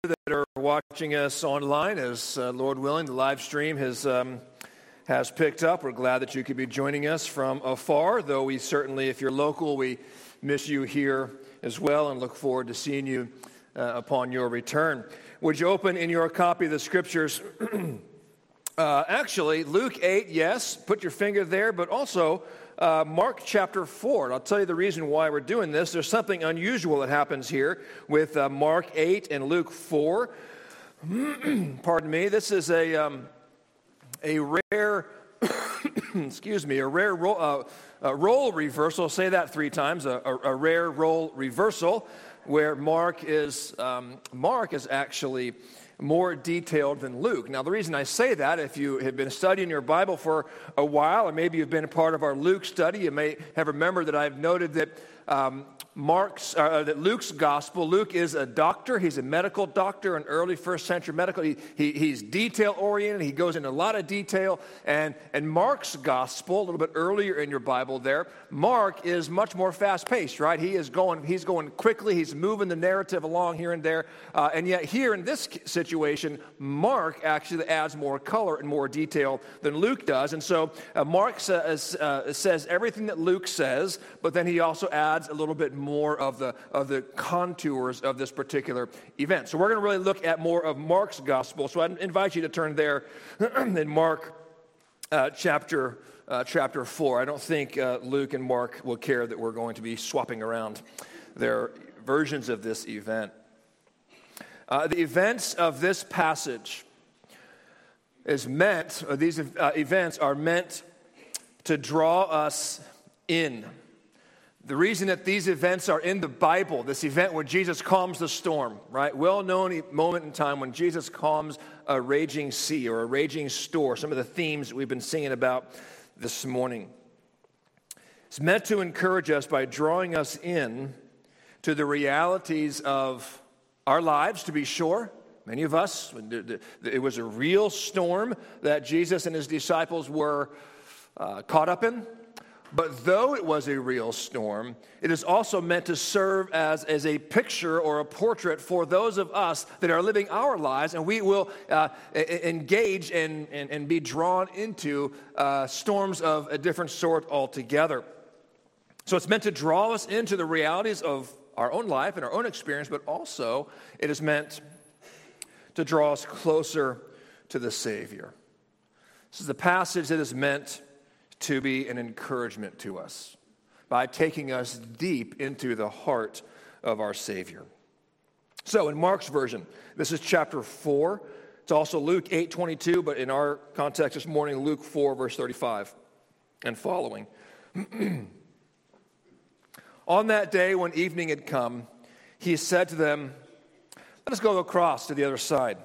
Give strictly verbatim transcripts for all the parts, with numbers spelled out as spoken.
that are watching us online, as uh, Lord willing, the live stream has um, has picked up. We're glad that you could be joining us from afar, though we certainly, if you're local, we miss you here as well and look forward to seeing you uh, upon your return. Would you open in your copy of the Scriptures, uh, actually, Luke eight, yes, put your finger there, but also Uh, Mark chapter four. And I'll tell you the reason why we're doing this. There's something unusual that happens here with uh, Mark eight and Luke four. Pardon me. This is a um, a rare, excuse me, a rare role, uh, a role reversal. Say that three times. A, a, a rare role reversal, where Mark is um, Mark is actually more detailed than Luke. Now, the reason I say that, if you have been studying your Bible for a while, or maybe you've been a part of our Luke study, you may have remembered that I've noted that um, Mark's, uh, that Luke's gospel, Luke is a doctor. He's a medical doctor, an early first century medical. He, he, he's detail oriented. He goes into a lot of detail. And, and Mark's gospel, a little bit earlier in your Bible there, Mark is much more fast paced, right? He is going, he's going quickly. He's moving the narrative along here and there. Uh, and yet here in this situation, Mark actually adds more color and more detail than Luke does. And so uh, Mark says, uh, says everything that Luke says, but then he also adds a little bit more of the of the contours of this particular event. So we're going to really look at more of Mark's gospel. So I invite you to turn there in Mark uh, chapter uh, chapter four. I don't think uh, Luke and Mark will care that we're going to be swapping around their versions of this event. Uh, the events of this passage is meant, or these uh, events are meant to draw us in. The reason that these events are in the Bible, this event where Jesus calms the storm, right? Well-known moment in time when Jesus calms a raging sea or a raging storm, some of the themes that we've been singing about this morning. It's meant to encourage us by drawing us in to the realities of our lives, to be sure. Many of us, it was a real storm that Jesus and his disciples were uh, caught up in. But though it was a real storm, it is also meant to serve as, as a picture or a portrait for those of us that are living our lives, and we will uh, engage and, and, and be drawn into uh, storms of a different sort altogether. So it's meant to draw us into the realities of our own life and our own experience, but also it is meant to draw us closer to the Savior. This is the passage that is meant to be an encouragement to us by taking us deep into the heart of our Savior. So in Mark's version, this is chapter four. It's also Luke eight twenty-two, but in our context this morning, Luke four, verse thirty-five and following. On that day when evening had come, he said to them, "Let us go across to the other side."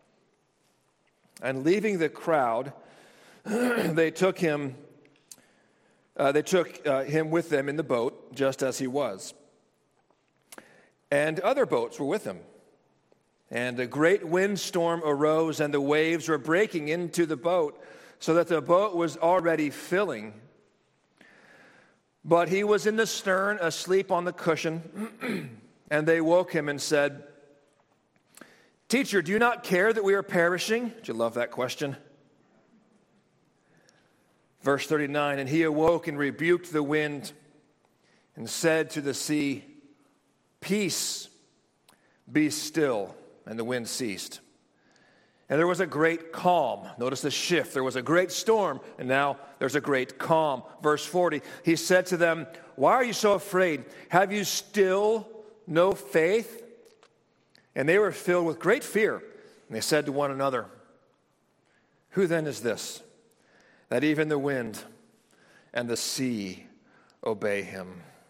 And leaving the crowd, they took him Uh, they took uh, him with them in the boat, just as he was. And other boats were with him. And a great windstorm arose, and the waves were breaking into the boat, so that the boat was already filling. But he was in the stern, asleep on the cushion. And they woke him and said, "Teacher, do you not care that we are perishing?" Did you love that question? Verse thirty-nine, and he awoke and rebuked the wind and said to the sea, "Peace, be still." And the wind ceased. And there was a great calm. Notice the shift. There was a great storm, and now there's a great calm. Verse forty, he said to them, "Why are you so afraid? Have you still no faith?" And they were filled with great fear. And they said to one another, "Who then is this, that even the wind and the sea obey him?"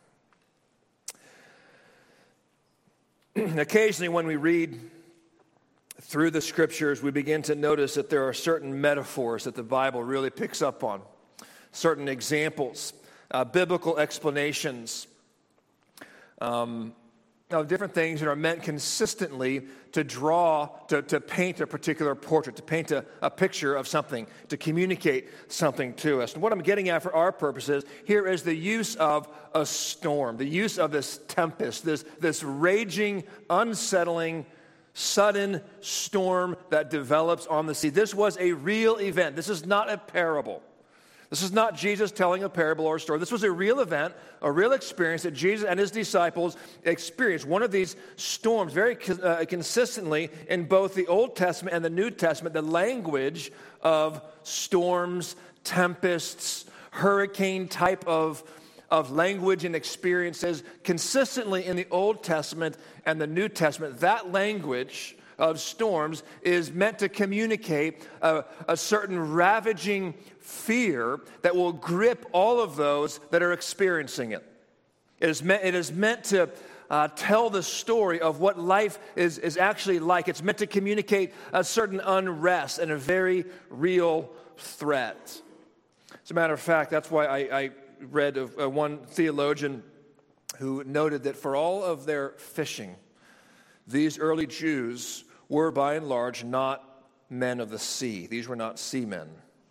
Occasionally when we read through the Scriptures, we begin to notice that there are certain metaphors that the Bible really picks up on, certain examples, uh, biblical explanations um, of different things that are meant consistently to draw, to, to paint a particular portrait, to paint a, a picture of something, to communicate something to us. And what I'm getting at for our purposes here is the use of a storm, the use of this tempest, this, this raging, unsettling sudden storm that develops on the sea. This was a real event. This is not a parable. This is not Jesus telling a parable or a story. This was a real event, a real experience that Jesus and his disciples experienced. One of these storms, very uh, consistently in both the Old Testament and the New Testament, the language of storms, tempests, hurricane type of, of language and experiences, consistently in the Old Testament and the New Testament, that language of storms is meant to communicate a, a certain ravaging fear that will grip all of those that are experiencing it. It is meant, it is meant to uh, tell the story of what life is, is actually like. It's meant to communicate a certain unrest and a very real threat. As a matter of fact, that's why I, I read of uh, one theologian who noted that for all of their fishing, these early Jews were by and large not men of the sea. These were not seamen.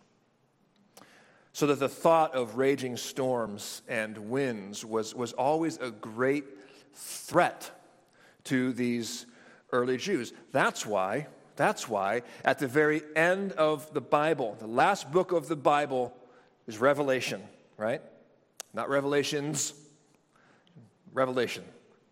So that the thought of raging storms and winds was, was always a great threat to these early Jews. That's why, that's why at the very end of the Bible, the last book of the Bible is Revelation, right? Not Revelations, Revelation.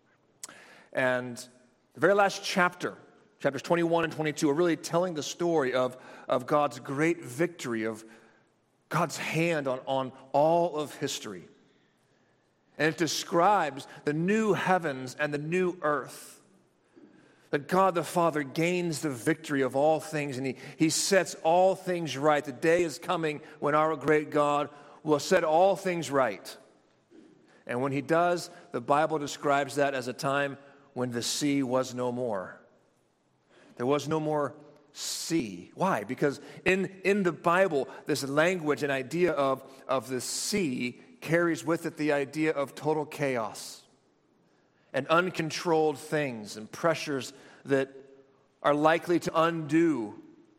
And the very last chapter, chapters twenty-one and twenty-two, are really telling the story of, of God's great victory, of God's hand on, on all of history. And it describes the new heavens and the new earth. That God the Father gains the victory of all things, and he, he sets all things right. The day is coming when our great God will set all things right. And when he does, the Bible describes that as a time when the sea was no more. There was no more sea. Why? Because in, in the Bible, this language and idea of, of the sea carries with it the idea of total chaos and uncontrolled things and pressures that are likely to undo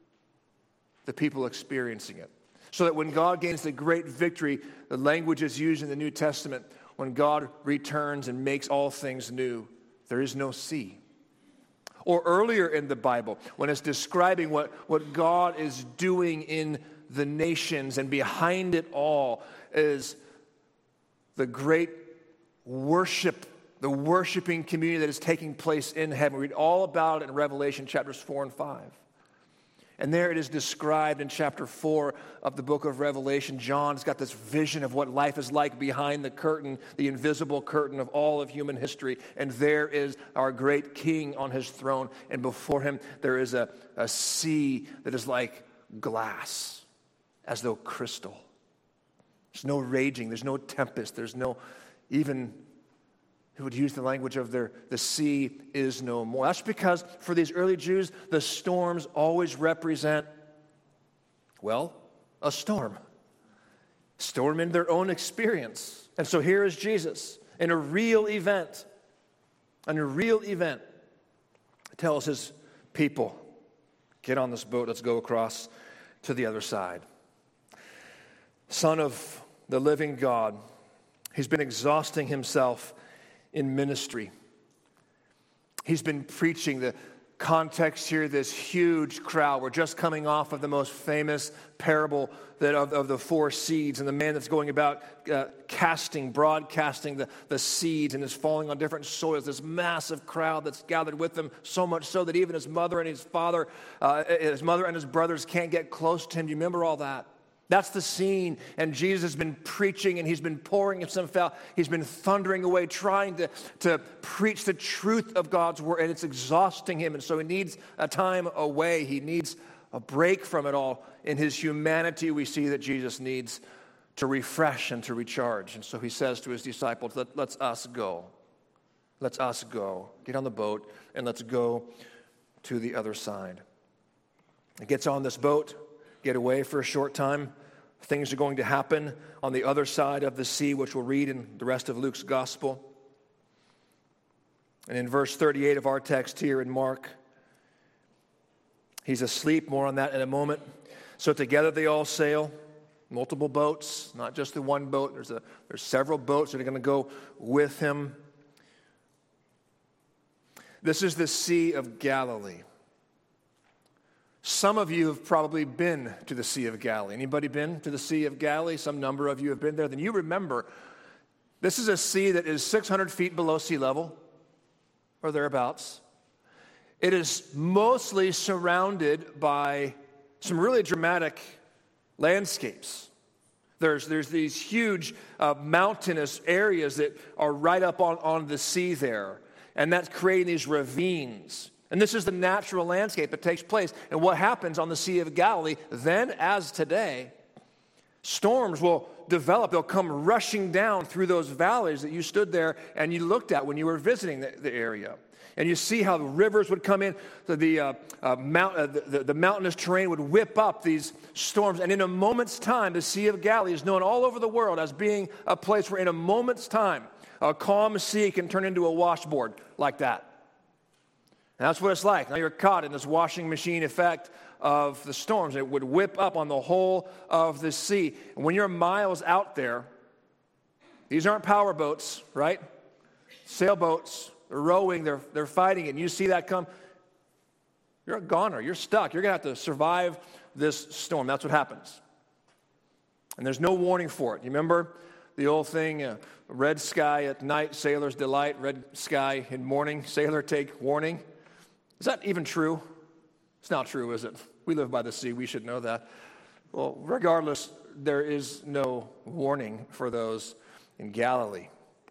the people experiencing it. So that when God gains the great victory, the language is used in the New Testament, when God returns and makes all things new, there is no sea. Or earlier in the Bible, when it's describing what, what God is doing in the nations, and behind it all is the great worship, the worshiping community that is taking place in heaven. We read all about it in Revelation chapters four and five. And there it is described in chapter four of the book of Revelation. John's got this vision of what life is like behind the curtain, the invisible curtain of all of human history. And there is our great king on his throne. And before him there is a, a sea that is like glass, as though crystal. There's no raging, there's no tempest, there's no even... who would use the language of their, the sea is no more. That's because for these early Jews, the storms always represent, well, a storm. Storm in their own experience. And so here is Jesus in a real event, in a real event, tells his people, get on this boat, let's go across to the other side. Son of the living God, he's been exhausting himself in ministry. He's been preaching. The context here, this huge crowd. We're just coming off of the most famous parable that of, of the four seeds, and the man that's going about uh, casting, broadcasting the, the seeds, and is falling on different soils. This massive crowd that's gathered with him, so much so that even his mother and his father, uh, his mother and his brothers can't get close to him. Do you remember all that? That's the scene, and Jesus has been preaching, and he's been pouring himself out. He's been thundering away, trying to, to preach the truth of God's word, and it's exhausting him, and so he needs a time away. He needs a break from it all. In his humanity, we see that Jesus needs to refresh and to recharge, and so he says to his disciples, Let, let's us go. Let's us go. Get on the boat, and let's go to the other side. He gets on this boat, get away for a short time. Things are going to happen on the other side of the sea, which we'll read in the rest of Luke's gospel. And in verse thirty-eight of our text here in Mark, he's asleep. More on that in a moment. So together they all sail, multiple boats, not just the one boat. There's a there's several boats that are going to go with him. This is the Sea of Galilee. Some of you have probably been to the Sea of Galilee. Anybody been to the Sea of Galilee? Some number of you have been there. Then you remember, this is a sea that is six hundred feet below sea level, or thereabouts. It is mostly surrounded by some really dramatic landscapes. There's, there's these huge uh, mountainous areas that are right up on, on the sea there. And that's creating these ravines. And this is the natural landscape that takes place. And what happens on the Sea of Galilee, then as today, storms will develop. They'll come rushing down through those valleys that you stood there and you looked at when you were visiting the, the area. And you see how the rivers would come in, the, the, uh, uh, mount, uh, the, the mountainous terrain would whip up these storms. And in a moment's time, the Sea of Galilee is known all over the world as being a place where in a moment's time, a calm sea can turn into a washboard like that. And that's what it's like. Now you're caught in this washing machine effect of the storms. It would whip up on the whole of the sea. And when you're miles out there, these aren't power boats, right? Sailboats, they're rowing, they're, they're fighting it. And you see that come, you're a goner. You're stuck. You're going to have to survive this storm. That's what happens. And there's no warning for it. You remember the old thing, uh, red sky at night, sailor's delight, red sky in morning, sailor take warning. Is that even true? It's not true, is it? We live by the sea. We should know that. Well, regardless, there is no warning for those in Galilee.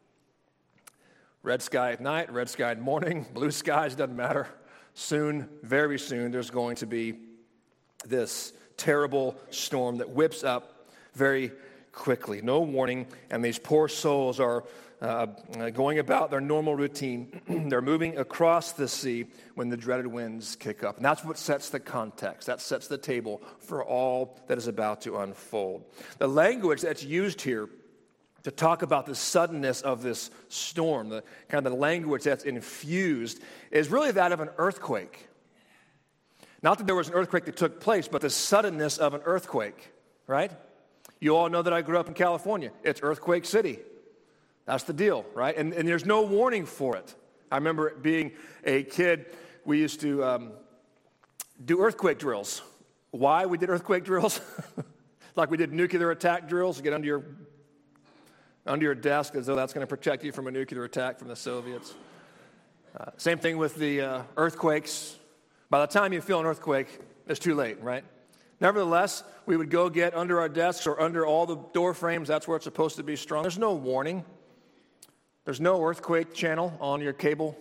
Red sky at night, red sky at morning, blue skies, doesn't matter. Soon, very soon, there's going to be this terrible storm that whips up very quickly. No warning, and these poor souls are uh, going about their normal routine. They're moving across the sea when the dreaded winds kick up. And that's what sets the context. That sets the table for all that is about to unfold. The language that's used here to talk about the suddenness of this storm, the kind of the language that's infused, is really that of an earthquake. Not that there was an earthquake that took place, but the suddenness of an earthquake, right? You all know that I grew up in California. It's Earthquake City. That's the deal, right? And, and there's no warning for it. I remember being a kid, we used to um, do earthquake drills. Why we did earthquake drills? Like we did nuclear attack drills, get under your under your desk as though that's going to protect you from a nuclear attack from the Soviets. Uh, same thing with the uh, earthquakes. By the time you feel an earthquake, it's too late, right? Nevertheless, we would go get under our desks or under all the door frames. That's where it's supposed to be strong. There's no warning. There's no earthquake channel on your cable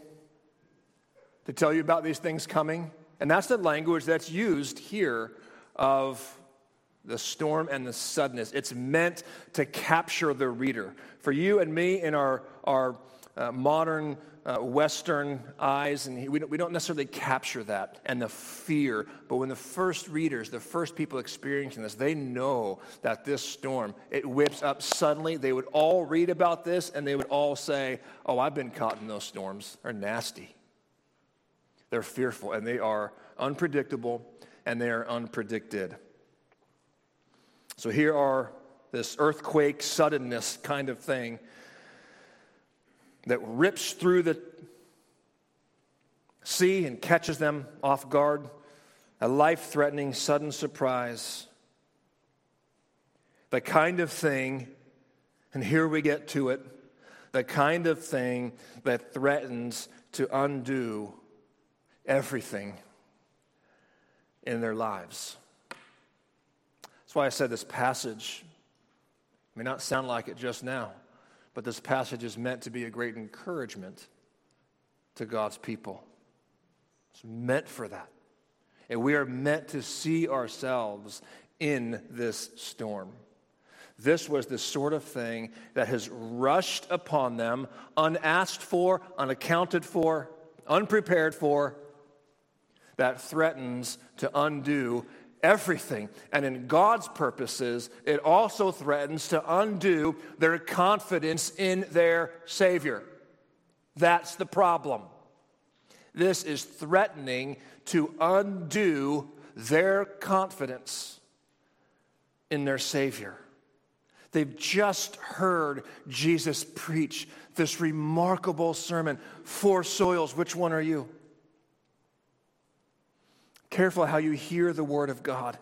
to tell you about these things coming. And that's the language that's used here of the storm and the suddenness. It's meant to capture the reader. For you and me in our, our uh, modern uh, Western eyes, and we don't, we don't necessarily capture that and the fear. But when the first readers, the first people experiencing this, they know that this storm, it whips up suddenly. They would all read about this and they would all say, oh, I've been caught in those storms. They're nasty. They're fearful and they are unpredictable and they are unpredicted. So here are this earthquake suddenness kind of thing that rips through the sea and catches them off guard. A life-threatening sudden surprise. The kind of thing, and here we get to it, the kind of thing that threatens to undo everything in their lives. That's why I said this passage may not sound like it just now, but this passage is meant to be a great encouragement to God's people. It's meant for that. And we are meant to see ourselves in this storm. This was the sort of thing that has rushed upon them, unasked for, unaccounted for, unprepared for, that threatens to undo everything. And in God's purposes, it also threatens to undo their confidence in their Savior. That's the problem. This is threatening to undo their confidence in their Savior. They've just heard Jesus preach this remarkable sermon. Four soils, which one are you? Careful how you hear the word of God.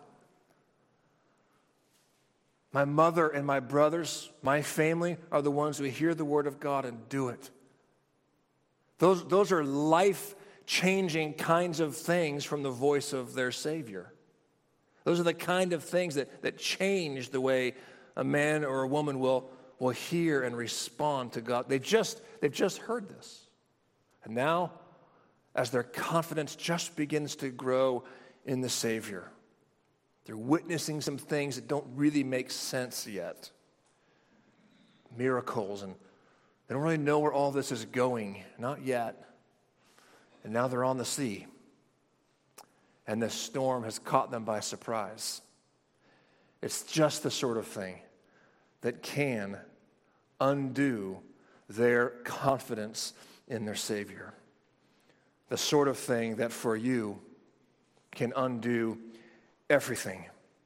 My mother and my brothers, my family, are the ones who hear the word of God and do it. Those, those are life-changing kinds of things from the voice of their Savior. Those are the kind of things that, that change the way a man or a woman will, will hear and respond to God. They've just, they've just heard this. And now, as their confidence just begins to grow in the Savior, they're witnessing some things that don't really make sense yet. Miracles, and they don't really know where all this is going. Not yet. And now they're on the sea. And the storm has caught them by surprise. It's just the sort of thing that can undo their confidence in their Savior. The sort of thing that for you can undo everything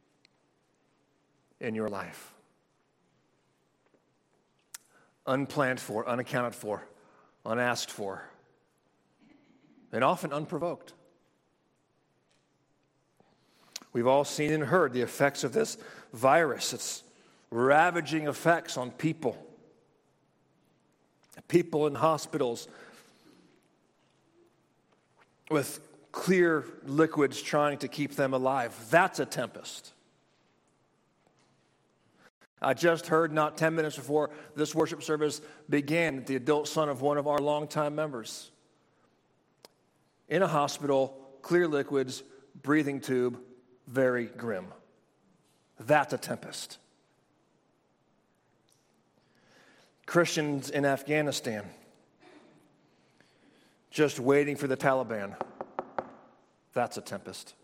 in your life. Unplanned for, unaccounted for, unasked for, and often unprovoked. We've all seen and heard the effects of this virus. It's ravaging effects on people. People in hospitals with clear liquids trying to keep them alive. That's a tempest. I just heard not ten minutes before this worship service began that the adult son of one of our longtime members in a hospital, clear liquids, breathing tube, very grim. That's a tempest. Christians in Afghanistan just waiting for the Taliban. That's a tempest.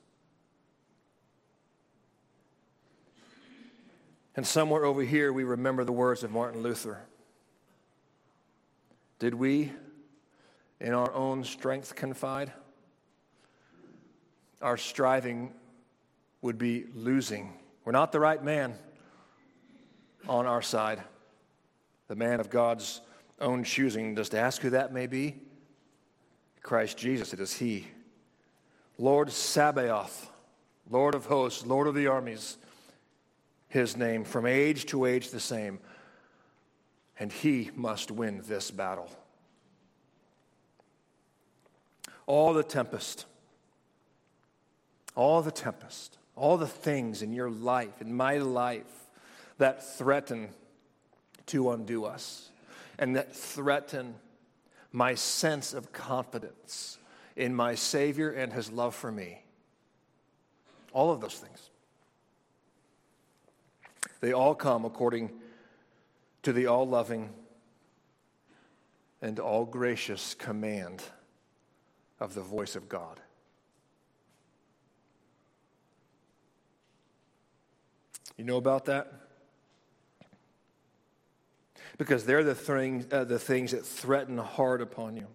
And somewhere over here we remember the words of Martin Luther. Did we in our own strength confide? Our striving would be losing. We're not the right man on our side. The man of God's own choosing. Just ask who that may be. Christ Jesus, it is He. Lord Sabaoth, Lord of hosts, Lord of the armies, His name, from age to age the same. And He must win this battle. All the tempest, all the tempest, all the things in your life, in my life, that threaten to undo us and that threaten my sense of confidence in my Savior and His love for me. All of those things. They all come according to the all-loving and all-gracious command of the voice of God. You know about that? Because they're the, thing, uh, the things that threaten hard upon you.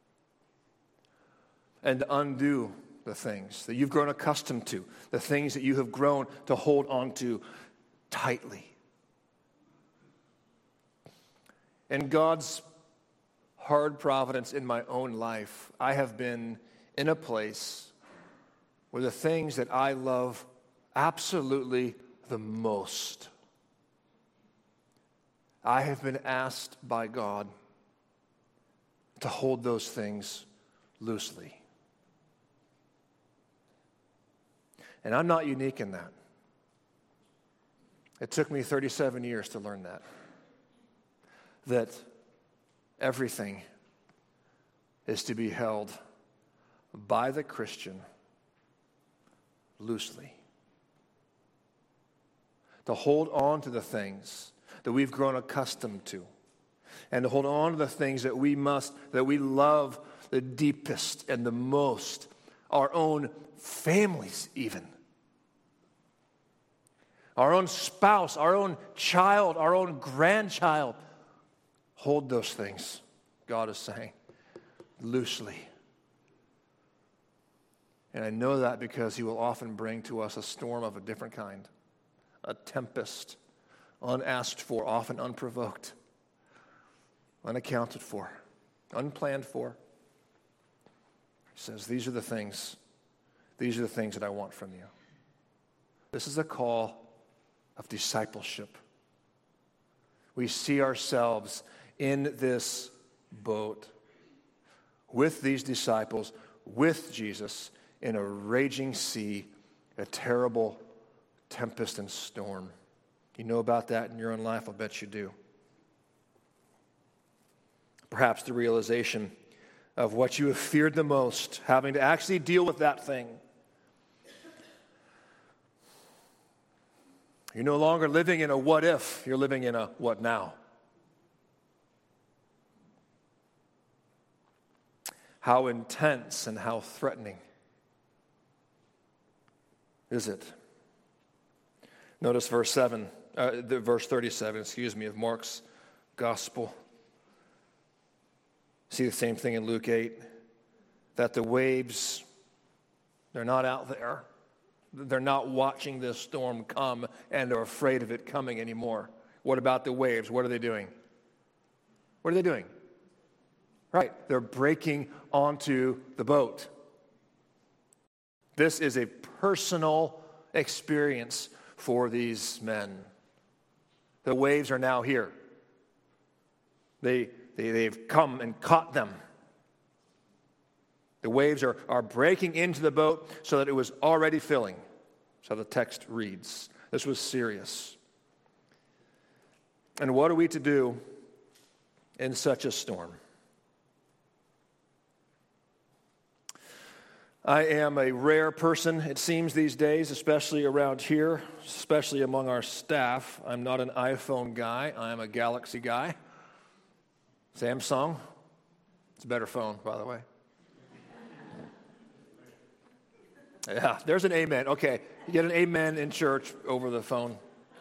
And undo the things that you've grown accustomed to, the things that you have grown to hold on to tightly. And God's hard providence in my own life, I have been in a place where the things that I love absolutely the most, I have been asked by God to hold those things loosely. And I'm not unique in that. It took me thirty-seven years to learn that. That everything is to be held by the Christian loosely. To hold on to the things that we've grown accustomed to, and to hold on to the things that we must, that we love the deepest and the most, our own families even. Our own spouse, our own child, our own grandchild. Hold those things, God is saying, loosely. And I know that because He will often bring to us a storm of a different kind, a tempest unasked for, often unprovoked, unaccounted for, unplanned for. He says, these are the things, these are the things that I want from you. This is a call of discipleship. We see ourselves in this boat with these disciples, with Jesus, in a raging sea, a terrible tempest and storm. You know about that in your own life? I'll bet you do. Perhaps the realization of what you have feared the most, having to actually deal with that thing. You're no longer living in a what if, you're living in a what now. How intense and how threatening is it? Notice verse seven, uh, the verse thirty-seven, excuse me, of Mark's gospel. See the same thing in Luke eight, that the waves, they're not out there. They're not watching this storm come and they're afraid of it coming anymore. What about the waves? What are they doing? What are they doing? Right, they're breaking onto the boat. This is a personal experience for these men. The waves are now here. They, they, they've come and caught them. The waves are, are breaking into the boat so that it was already filling. So the text reads. This was serious. And what are we to do in such a storm? I am a rare person, it seems these days, especially around here, especially among our staff. I'm not an iPhone guy. I am a Galaxy guy. Samsung. It's a better phone, by the way. Yeah, there's an amen. Okay, you get an amen in church over the phone.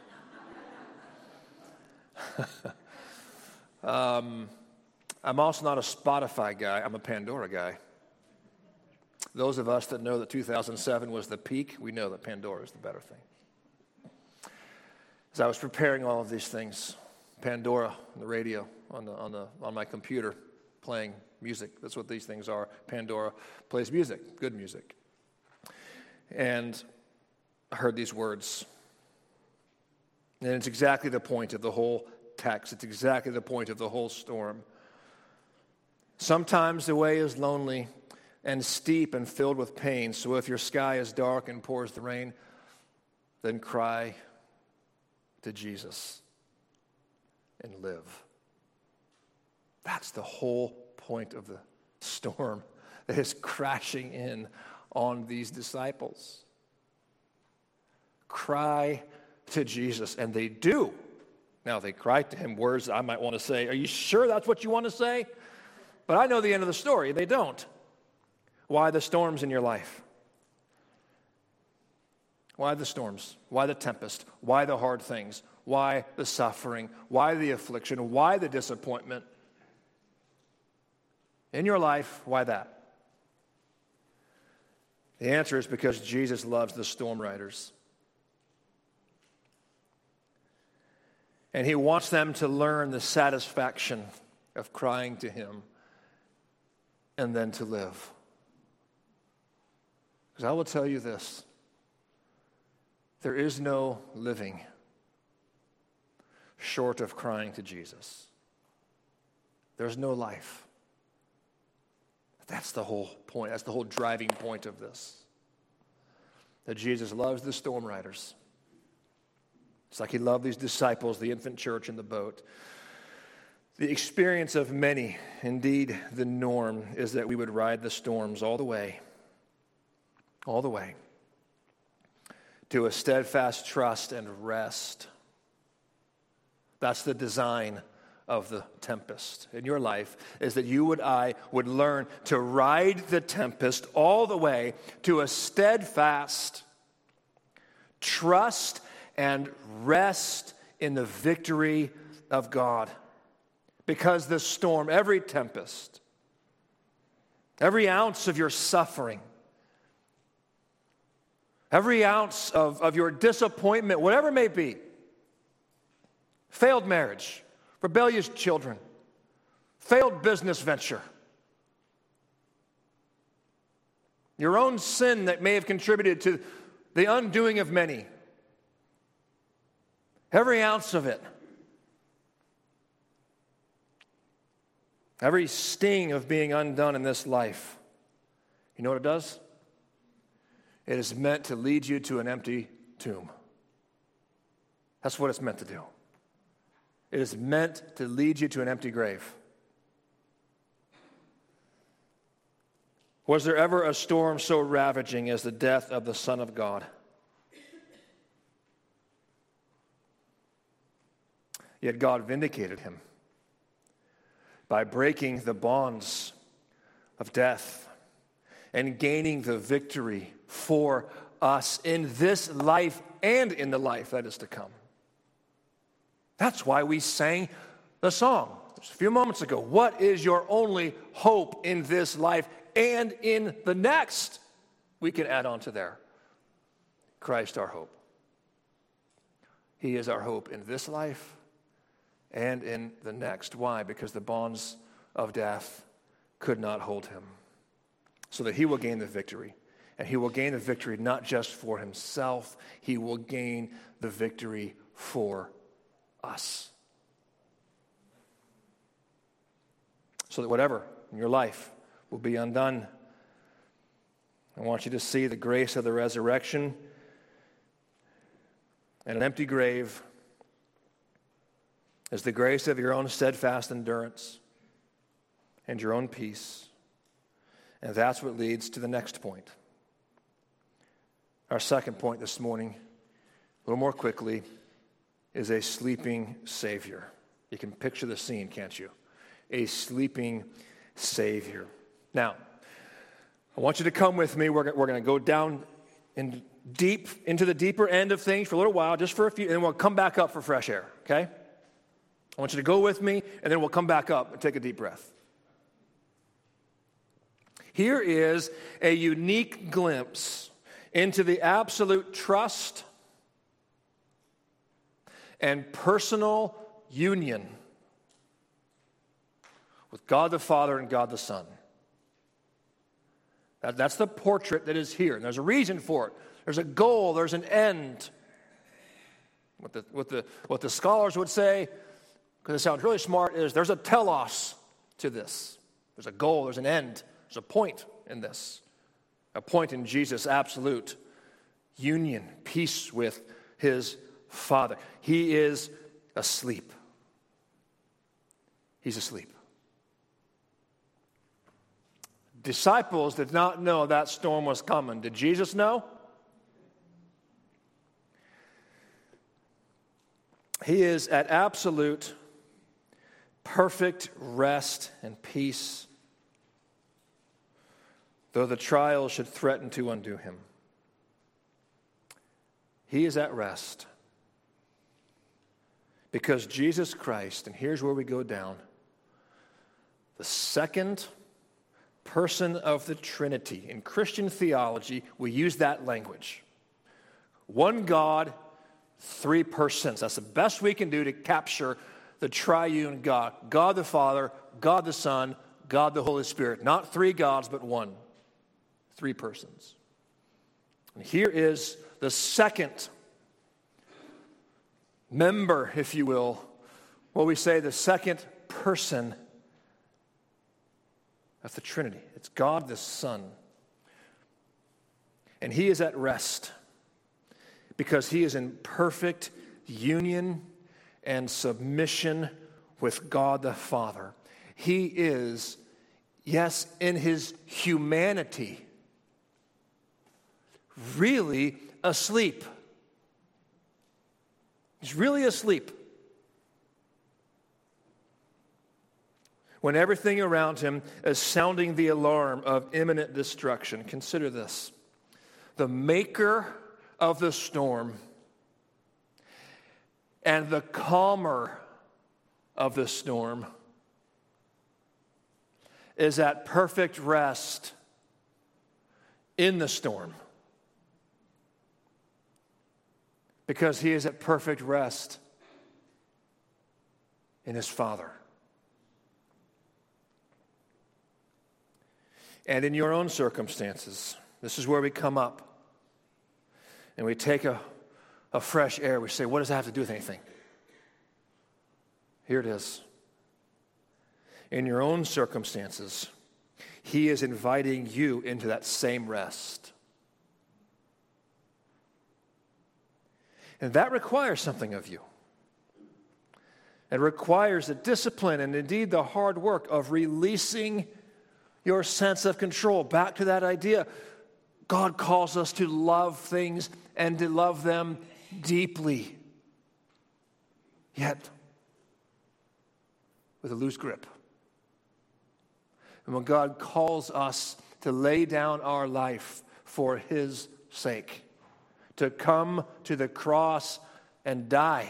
um, I'm also not a Spotify guy. I'm a Pandora guy. Those of us that know that two thousand seven was the peak, we know that Pandora is the better thing. As I was preparing all of these things, Pandora on the radio, on the on the on my computer, playing music. That's what these things are. Pandora plays music, good music. And I heard these words. And it's exactly the point of the whole text. It's exactly the point of the whole storm. Sometimes the way is lonely and steep and filled with pain. So if your sky is dark and pours the rain, then cry to Jesus and live. That's the whole point of the storm that is crashing in on these disciples. Cry to Jesus, and they do. Now, they cry to him words I might want to say, are you sure that's what you want to say? But I know the end of the story. They don't. Why the storms in your life? Why the storms? Why the tempest? Why the hard things? Why the suffering? Why the affliction? Why the disappointment? In your life, why that? The answer is because Jesus loves the storm riders. And he wants them to learn the satisfaction of crying to him and then to live. Because I will tell you this, there is no living short of crying to Jesus. There's no life. That's the whole point. That's the whole driving point of this. That Jesus loves the storm riders. It's like he loved these disciples, the infant church in the boat. The experience of many, indeed the norm, is that we would ride the storms all the way, all the way, to a steadfast trust and rest. That's the design of the tempest in your life, is that you and I would learn to ride the tempest all the way to a steadfast trust and rest in the victory of God. Because the storm, every tempest, every ounce of your suffering, every ounce of, of your disappointment, whatever it may be, failed marriage, rebellious children, failed business venture, your own sin that may have contributed to the undoing of many. Every ounce of it. Every sting of being undone in this life. You know what it does? It is meant to lead you to an empty tomb. That's what it's meant to do. It is meant to lead you to an empty grave. Was there ever a storm so ravaging as the death of the Son of God? Yet God vindicated him by breaking the bonds of death and gaining the victory for us in this life and in the life that is to come. That's why we sang the song just a few moments ago. What is your only hope in this life and in the next? We can add on to there. Christ our hope. He is our hope in this life and in the next. Why? Because the bonds of death could not hold him. So that he will gain the victory. And he will gain the victory not just for himself, he will gain the victory for us. So that whatever in your life will be undone. I want you to see the grace of the resurrection and an empty grave as the grace of your own steadfast endurance and your own peace. And that's what leads to the next point. Our second point this morning, a little more quickly, is a sleeping Savior. You can picture the scene, can't you? A sleeping Savior. Now, I want you to come with me. We're, we're going to go down in deep into the deeper end of things for a little while, just for a few, and then we'll come back up for fresh air, okay? I want you to go with me, and then we'll come back up and take a deep breath. Here is a unique glimpse into the absolute trust and personal union with God the Father and God the Son. That, that's the portrait that is here. And there's a reason for it. There's a goal. There's an end. What the, what the, what the scholars would say, because it sounds really smart, is there's a telos to this. There's a goal. There's an end. There's a point in this. A point in Jesus' absolute union, peace with his Father. He is asleep. He's asleep. Disciples did not know that storm was coming. Did Jesus know? He is at absolute, perfect rest and peace, though the trial should threaten to undo him. He is at rest because Jesus Christ, and here's where we go down, the second person of the Trinity. In Christian theology, we use that language. One God, three persons. That's the best we can do to capture the triune God. God the Father, God the Son, God the Holy Spirit. Not three gods, but one. Three persons. And here is the second member, if you will, what we say the second person of the Trinity. It's God the Son. And he is at rest because he is in perfect union and submission with God the Father. He is, yes, in his humanity, really asleep. He's really asleep. When everything around him is sounding the alarm of imminent destruction. Consider this. The maker of the storm and the calmer of the storm is at perfect rest in the storm. Because he is at perfect rest in his Father. And in your own circumstances, this is where we come up and we take a, a fresh air. We say, what does that have to do with anything? Here it is. In your own circumstances, he is inviting you into that same rest. And that requires something of you. It requires the discipline and indeed the hard work of releasing your sense of control. Back to that idea. God calls us to love things and to love them deeply. Yet, with a loose grip. And when God calls us to lay down our life for his sake, to come to the cross and die,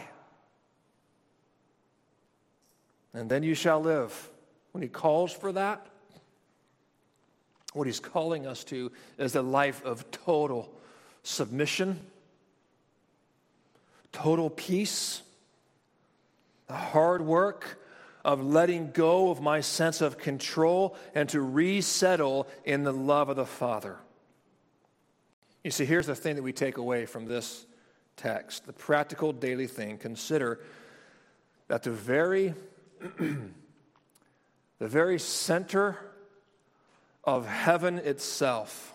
and then you shall live. When he calls for that, what he's calling us to is a life of total submission, total peace, the hard work of letting go of my sense of control and to resettle in the love of the Father. You see, here's the thing that we take away from this text, the practical daily thing. Consider that the very, the very center of heaven itself,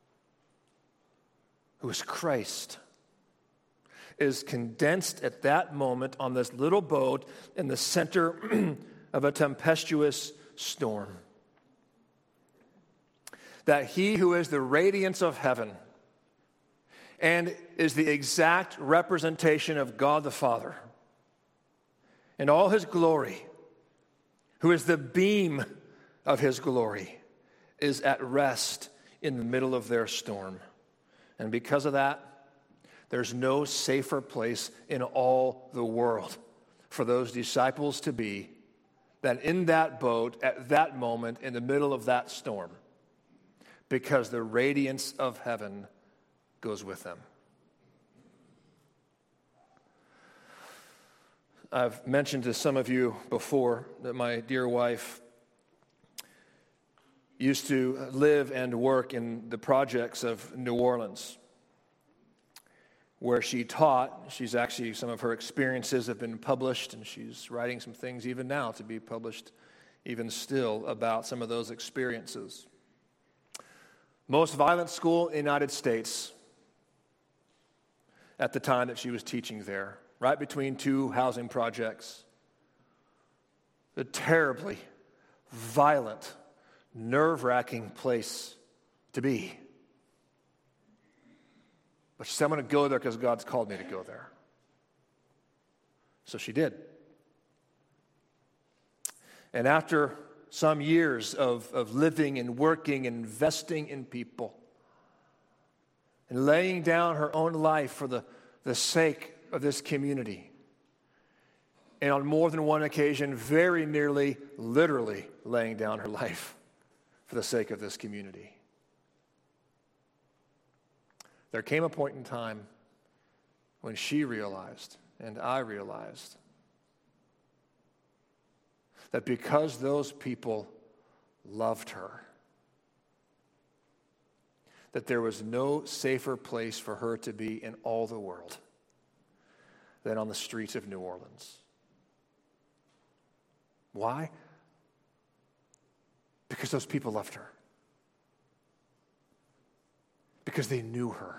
who is Christ, is condensed at that moment on this little boat in the center of a tempestuous storm. That he who is the radiance of heaven and is the exact representation of God the Father in all his glory, who is the beam of his glory, is at rest in the middle of their storm. And because of that, there's no safer place in all the world for those disciples to be than in that boat at that moment in the middle of that storm, because the radiance of heaven goes with them. I've mentioned to some of you before that my dear wife used to live and work in the projects of New Orleans, where she taught. She's actually, some of her experiences have been published, and she's writing some things even now to be published even still about some of those experiences. Most violent school in the United States at the time that she was teaching there, right between two housing projects. A terribly violent, nerve-wracking place to be. But she said, I'm going to go there because God's called me to go there. So she did. And after some years of, of living and working and investing in people and laying down her own life for the, the sake of this community, and on more than one occasion, very nearly, literally laying down her life for the sake of this community, there came a point in time when she realized, and I realized, that because those people loved her, that there was no safer place for her to be in all the world than on the streets of New Orleans. Why? Because those people loved her. Because they knew her.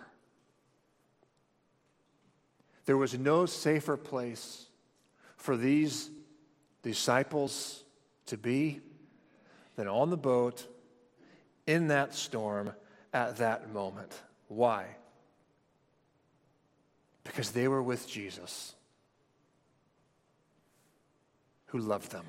There was no safer place for these disciples to be than on the boat in that storm at that moment. Why? Because they were with Jesus, who loved them.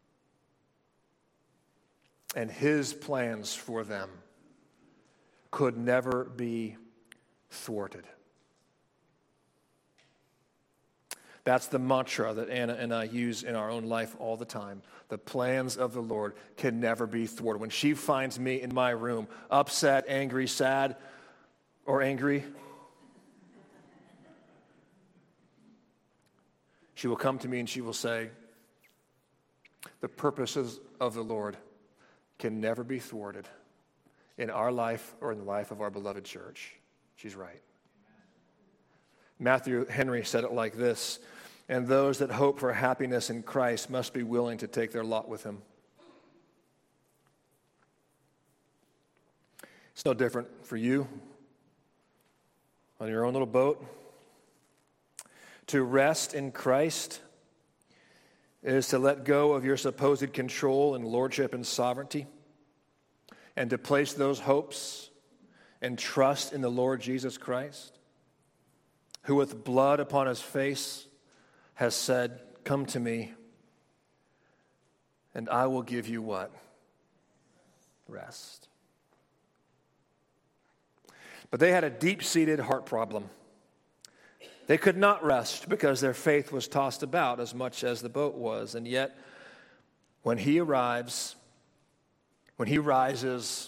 And his plans for them could never be thwarted. That's the mantra that Anna and I use in our own life all the time. The plans of the Lord can never be thwarted. When she finds me in my room, upset, angry, sad, or angry, she will come to me and she will say, the purposes of the Lord can never be thwarted in our life or in the life of our beloved church. She's right. Matthew Henry said it like this, and those that hope for happiness in Christ must be willing to take their lot with him. It's no different for you on your own little boat. To rest in Christ is to let go of your supposed control and lordship and sovereignty, and to place those hopes and trust in the Lord Jesus Christ, who with blood upon his face has said, "Come to me, and I will give you" what? Rest. But they had a deep-seated heart problem. They could not rest because their faith was tossed about as much as the boat was. And yet, when he arrives, when he rises,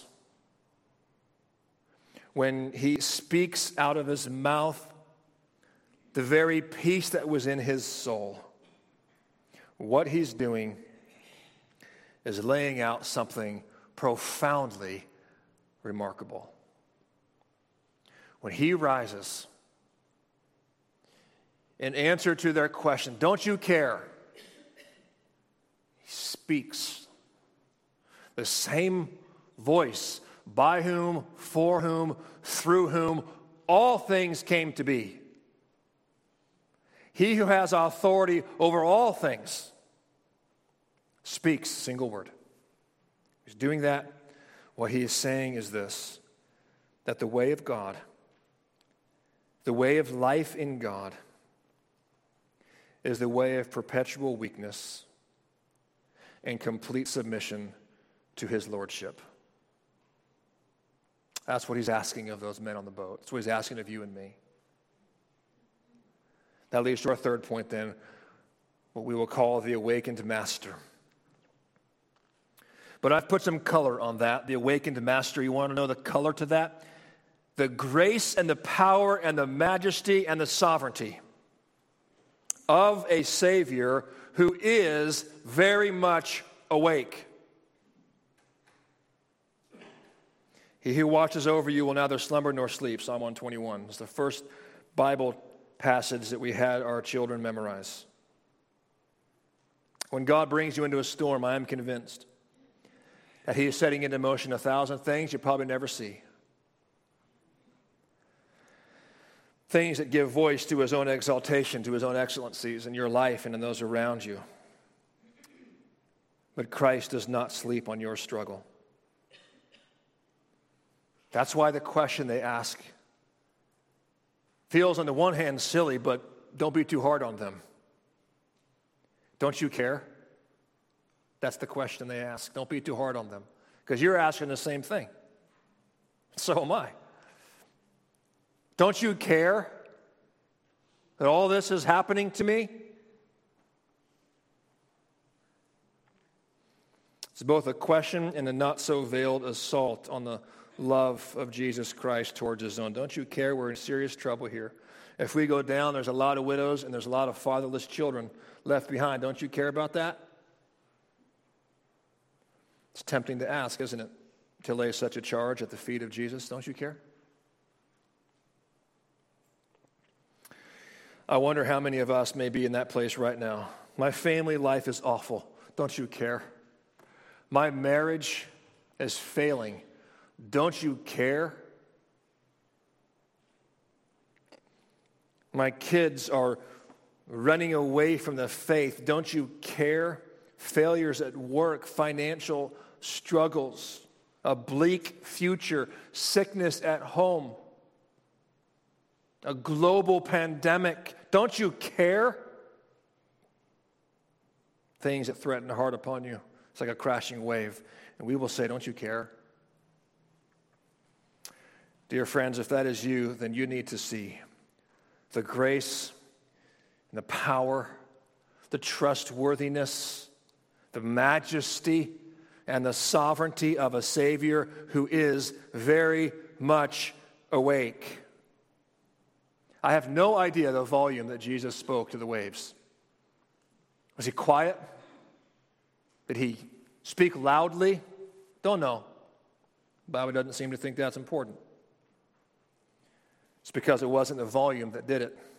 when he speaks out of his mouth the very peace that was in his soul, what he's doing is laying out something profoundly remarkable. When he rises, in answer to their question, "Don't you care?" he speaks. The same voice by whom, for whom, through whom all things came to be. He who has authority over all things speaks a single word. He's doing that. What he is saying is this, that the way of God, the way of life in God, is the way of perpetual weakness and complete submission to his lordship. That's what he's asking of those men on the boat. That's what he's asking of you and me. That leads to our third point then, what we will call the awakened master. But I've put some color on that, the awakened master. You want to know the color to that? The grace and the power and the majesty and the sovereignty of a Savior who is very much awake. He who watches over you will neither slumber nor sleep, Psalm one twenty-one. It's the first Bible passage that we had our children memorize. When God brings you into a storm, I am convinced that he is setting into motion a thousand things you probably never see. Things that give voice to his own exaltation, to his own excellencies in your life and in those around you. But Christ does not sleep on your struggle. That's why the question they ask feels on the one hand silly, but don't be too hard on them. Don't you care? That's the question they ask. Don't be too hard on them. Because you're asking the same thing. So am I. Don't you care that all this is happening to me? It's both a question and a not-so-veiled assault on the love of Jesus Christ towards his own. Don't you care? We're in serious trouble here. If we go down, there's a lot of widows and there's a lot of fatherless children left behind. Don't you care about that? It's tempting to ask, isn't it, to lay such a charge at the feet of Jesus? Don't you care? I wonder how many of us may be in that place right now. My family life is awful. Don't you care? My marriage is failing. Don't you care? My kids are running away from the faith. Don't you care? Failures at work, financial struggles, a bleak future, sickness at home, a global pandemic. Don't you care? Things that threaten hard upon you. It's like a crashing wave. And we will say, don't you care? Dear friends, if that is you, then you need to see the grace and the power, the trustworthiness, the majesty, and the sovereignty of a Savior who is very much awake. I have no idea the volume that Jesus spoke to the waves. Was he quiet? Did he speak loudly? Don't know. The Bible doesn't seem to think that's important. It's because it wasn't the volume that did it.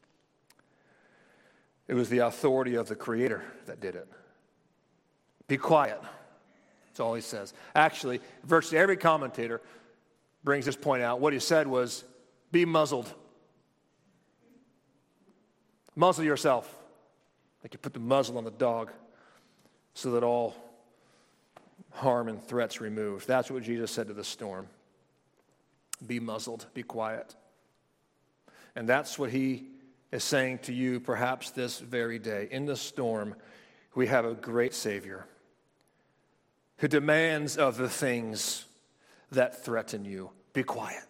It was the authority of the Creator that did it. Be quiet. That's all he says. Actually, virtually every commentator brings this point out. What he said was, be muzzled. Muzzle yourself. Like you put the muzzle on the dog so that all harm and threats removed. That's what Jesus said to the storm. Be muzzled. Be quiet. And that's what he is saying to you perhaps this very day. In the storm, we have a great Savior who demands of the things that threaten you, be quiet.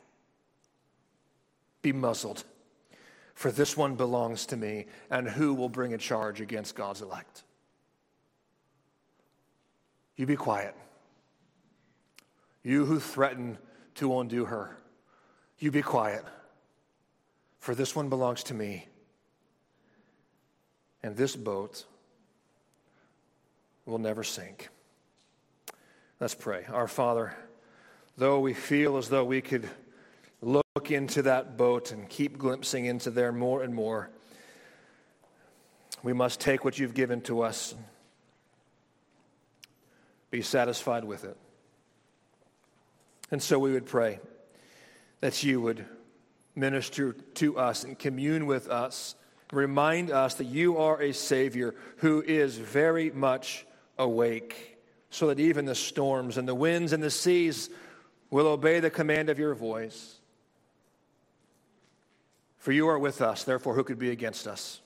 Be muzzled. For this one belongs to me, and who will bring a charge against God's elect? You be quiet. You who threaten to undo her, you be quiet. For this one belongs to me. And this boat will never sink. Let's pray. Our Father, though we feel as though we could look into that boat and keep glimpsing into there more and more, we must take what you've given to us and be satisfied with it. And so we would pray that you would minister to us and commune with us, remind us that you are a Savior who is very much awake, so that even the storms and the winds and the seas will obey the command of your voice. For you are with us, therefore who could be against us?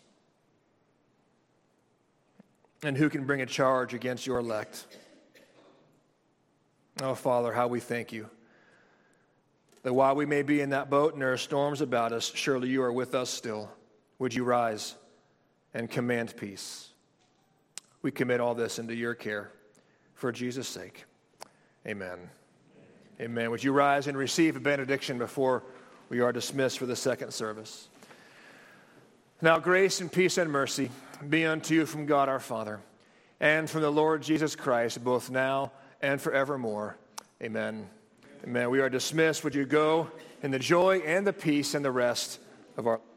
And who can bring a charge against your elect? Oh, Father, how we thank you that while we may be in that boat and there are storms about us, surely you are with us still. Would you rise and command peace? We commit all this into your care for Jesus' sake. Amen. Amen. Would you rise and receive a benediction before we are dismissed for the second service? Now, grace and peace and mercy be unto you from God our Father and from the Lord Jesus Christ, both now and forevermore. Amen. Amen. We are dismissed. Would you go in the joy and the peace and the rest of our